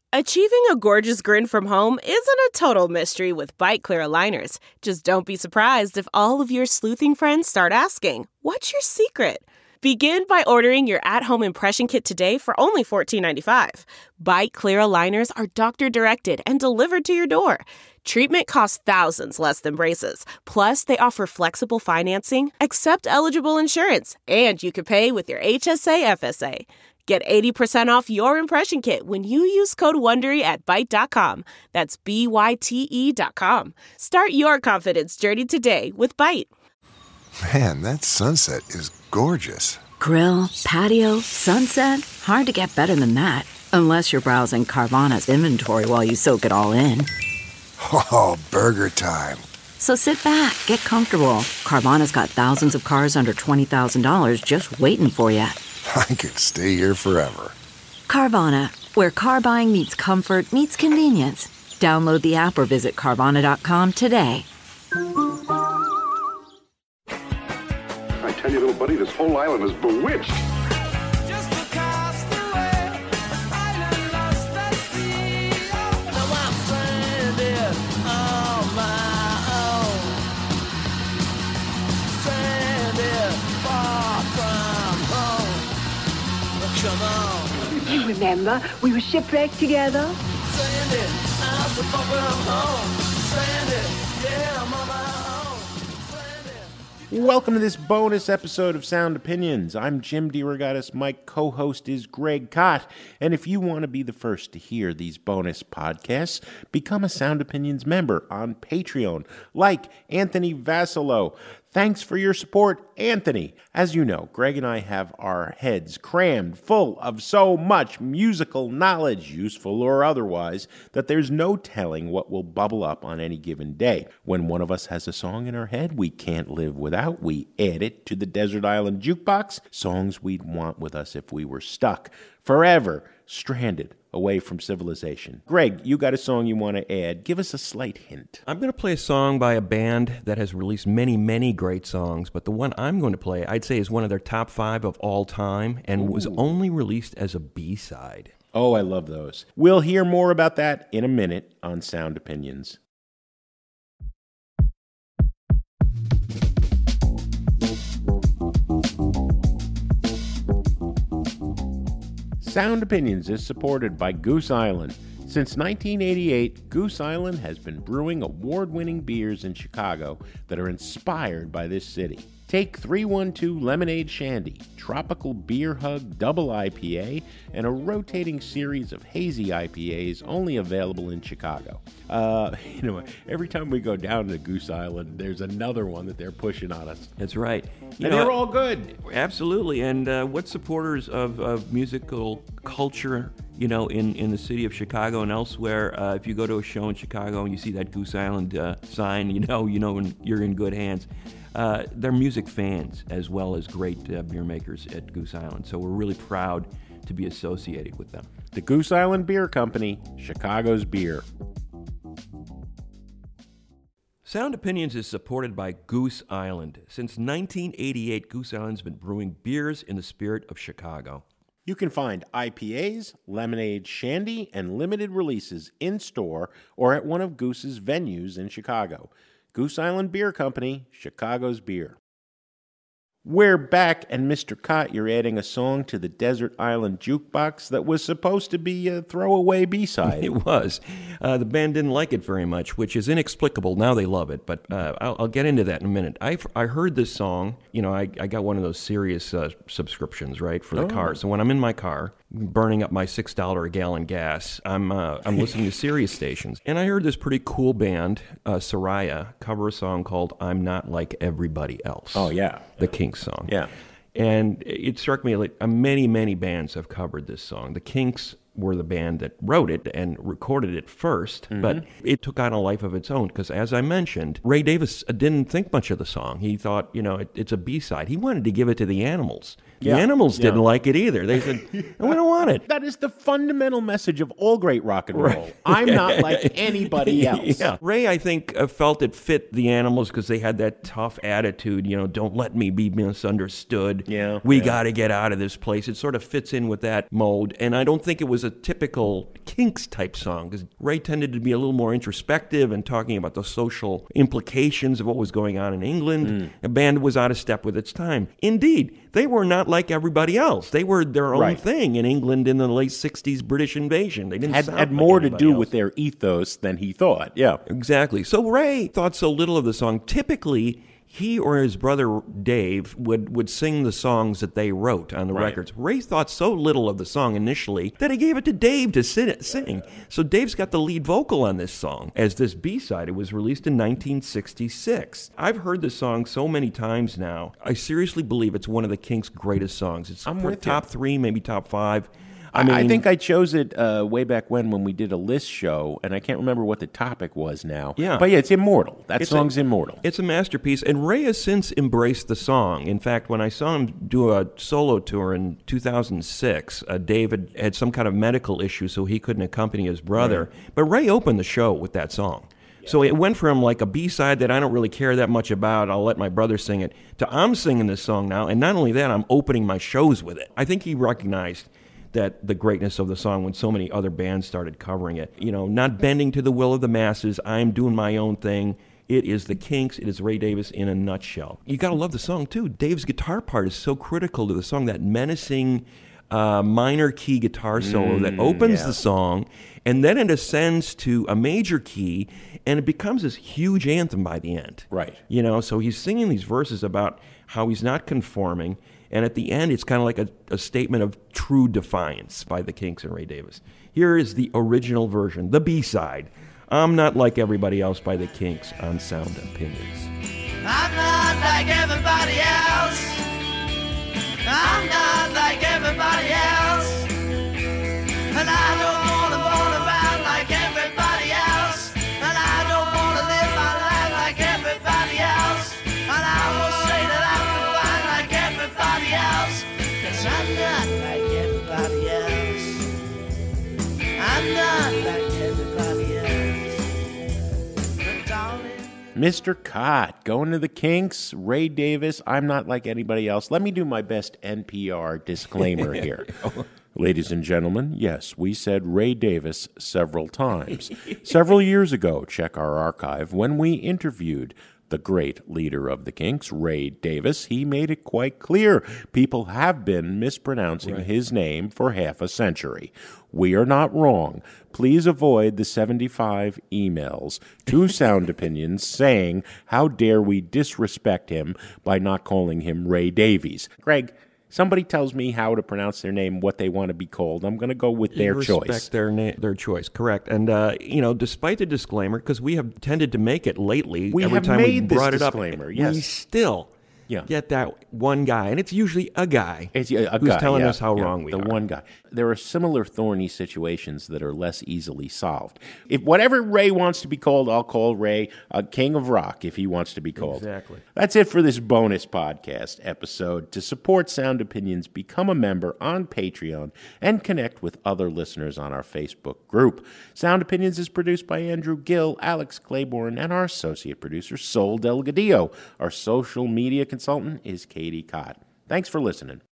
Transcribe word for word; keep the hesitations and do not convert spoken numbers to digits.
Achieving a gorgeous grin from home isn't a total mystery with Byte Clear aligners. Just don't be surprised if all of your sleuthing friends start asking, "What's your secret?" Begin by ordering your at-home impression kit today for only fourteen ninety-five. Byte Clear aligners are doctor-directed and delivered to your door. Treatment costs thousands less than braces. Plus, they offer flexible financing, accept eligible insurance, and you can pay with your H S A F S A. Get eighty percent off your impression kit when you use code WONDERY at byte dot com. That's B Y T E dot com. Start your confidence journey today with Byte. Man, that sunset is gorgeous. Grill, patio, sunset. Hard to get better than that. Unless you're browsing Carvana's inventory while you soak it all in. Oh, burger time. So sit back, get comfortable. Carvana's got thousands of cars under twenty thousand dollars just waiting for you. I could stay here forever. Carvana, where car buying meets comfort, meets convenience. Download the app or visit Carvana dot com today. I tell you, little buddy, this whole island is bewitched. Just across the way, island lost at sea. Now I'm stranded on my own. Stranded far from home. Come on. You remember, we were shipwrecked together? Stranded, I'm so far from home. Stranded, yeah, I'm on my own. Welcome to this bonus episode of Sound Opinions. I'm Jim DeRogatis. My co-host is Greg Kot. And if you want to be the first to hear these bonus podcasts, become a Sound Opinions member on Patreon, like Anthony Vassalo. Thanks for your support, Anthony. As you know, Greg and I have our heads crammed full of so much musical knowledge, useful or otherwise, that there's no telling what will bubble up on any given day. When one of us has a song in our head we can't live without, we add it to the Desert Island Jukebox, songs we'd want with us if we were stuck, forever, stranded, away from civilization. Greg, you got a song you want to add. Give us a slight hint. I'm going to play a song by a band that has released many, many great songs, but the one I'm going to play, I'd say, is one of their top five of all time and Ooh. was only released as a B-side. Oh, I love those. We'll hear more about that in a minute on Sound Opinions. Sound Opinions is supported by Goose Island. Since nineteen eighty-eight, Goose Island has been brewing award-winning beers in Chicago that are inspired by this city. Take three one two Lemonade Shandy, Tropical Beer Hug Double I P A, and a rotating series of hazy I P As only available in Chicago. Uh, you know, every time we go down to Goose Island, there's another one that they're pushing on us. That's right. You and know, they're all good. Absolutely. And uh, what supporters of, of musical culture, you know, in, in the city of Chicago and elsewhere, uh, if you go to a show in Chicago and you see that Goose Island uh, sign, you know, you know when you're in good hands. Uh, they're music fans as well as great uh, beer makers at Goose Island, so we're really proud to be associated with them. The Goose Island Beer Company, Chicago's beer. Sound Opinions is supported by Goose Island. Since nineteen eighty-eight, Goose Island's been brewing beers in the spirit of Chicago. You can find I P As, lemonade shandy, and limited releases in-store or at one of Goose's venues in Chicago. Goose Island Beer Company, Chicago's beer. We're back, and Mister Kot, you're adding a song to the Desert Island Jukebox that was supposed to be a throwaway B-side. It was. Uh, the band didn't like it very much, which is inexplicable. Now they love it, but uh, I'll, I'll get into that in a minute. I, I heard this song. You know, I, I got one of those Sirius uh, subscriptions, right, for the oh. car. So when I'm in my car, burning up my six dollars a gallon gas, I'm uh, I'm listening to Sirius stations. And I heard this pretty cool band, uh, Soraya, cover a song called I'm Not Like Everybody Else. Oh, yeah. The Kinks song. Yeah. And it struck me like uh, many, many bands have covered this song. The Kinks were the band that wrote it and recorded it first, mm-hmm. but it took on a life of its own because, as I mentioned, Ray Davis didn't think much of the song. He thought, you know, it, it's a B-side. He wanted to give it to the Animals. The yeah. Animals didn't yeah. like it either. They said, no, we don't want it. That is the fundamental message of all great rock and roll. Right. I'm not like anybody else. Yeah. Ray, I think, uh, felt it fit the Animals because they had that tough attitude, you know, don't let me be misunderstood. Yeah. We yeah. got to get out of this place. It sort of fits in with that mold, and I don't think it was a typical Kinks-type song, because Ray tended to be a little more introspective and talking about the social implications of what was going on in England. Mm. The band was out of step with its time. Indeed, they were not like everybody else. They were their own right. thing in England in the late sixties British invasion. They didn't had, sound had like more to anybody do else. with their ethos than he thought, yeah. Exactly. So Ray thought so little of the song. Typically, he or his brother Dave would, would sing the songs that they wrote on the right. records. Ray thought so little of the song initially that he gave it to Dave to sit, sing. So Dave's got the lead vocal on this song as this B-side. It was released in nineteen sixty-six. I've heard this song so many times now. I seriously believe it's one of the Kinks' greatest songs. It's I'm for with top you. three, maybe top five. I, I mean, I think I chose it uh, way back when when we did a list show, and I can't remember what the topic was now. Yeah. But yeah, it's immortal. That It's song's a, immortal. It's a masterpiece, and Ray has since embraced the song. In fact, when I saw him do a solo tour in two thousand six, uh, David had some kind of medical issue, so he couldn't accompany his brother. Right. But Ray opened the show with that song. So it went from like a B-side that I don't really care that much about, I'll let my brother sing it, to I'm singing this song now, and not only that, I'm opening my shows with it. I think he recognized that the greatness of the song when so many other bands started covering it. You know, not bending to the will of the masses, I'm doing my own thing. It is the Kinks, it is Ray Davies in a nutshell. You gotta love the song too. Dave's guitar part is so critical to the song, that menacing uh, minor key guitar solo mm, that opens yeah. the song, and then it ascends to a major key, and it becomes this huge anthem by the end. Right. You know, so he's singing these verses about how he's not conforming, and at the end, it's kind of like a, a statement of true defiance by the Kinks and Ray Davies. Here is the original version, the B-side, I'm Not Like Everybody Else by the Kinks on Sound Opinions. I'm not like everybody else. I'm not like everybody else. And I don't want to moan around like everybody else. And I don't want to live my life like everybody else. And I will say that I'm fine like everybody else. Cause I'm not like everybody else. I'm not like everybody else. But darling, Mister Cott, going to the Kinks, Ray Davies, I'm not like anybody else. Let me do my best N P R disclaimer here. Ladies and gentlemen, yes, we said Ray Davies several times. Several years ago, check our archive, when we interviewed the great leader of the Kinks, Ray Davies, he made it quite clear people have been mispronouncing right. his name for half a century. We are not wrong. Please avoid the seventy-five emails to Sound Opinions saying, how dare we disrespect him by not calling him Ray Davies. Greg, somebody tells me how to pronounce their name, what they want to be called. I'm going to go with their Respect choice. Respect their na- their choice, correct. And, uh, you know, despite the disclaimer, because we have tended to make it lately, we every have time made we brought this it disclaimer, up, yes. we still yeah. get that one guy, and it's usually a guy it's a, a who's guy, telling yeah, us how yeah, wrong we the are. The one guy. There are similar thorny situations that are less easily solved. If whatever Ray wants to be called, I'll call Ray a king of rock if he wants to be called. Exactly. That's it for this bonus podcast episode. To support Sound Opinions, become a member on Patreon and connect with other listeners on our Facebook group. Sound Opinions is produced by Andrew Gill, Alex Claiborne, and our associate producer, Sol Delgadillo. Our social media consultant is Katie Cott. Thanks for listening.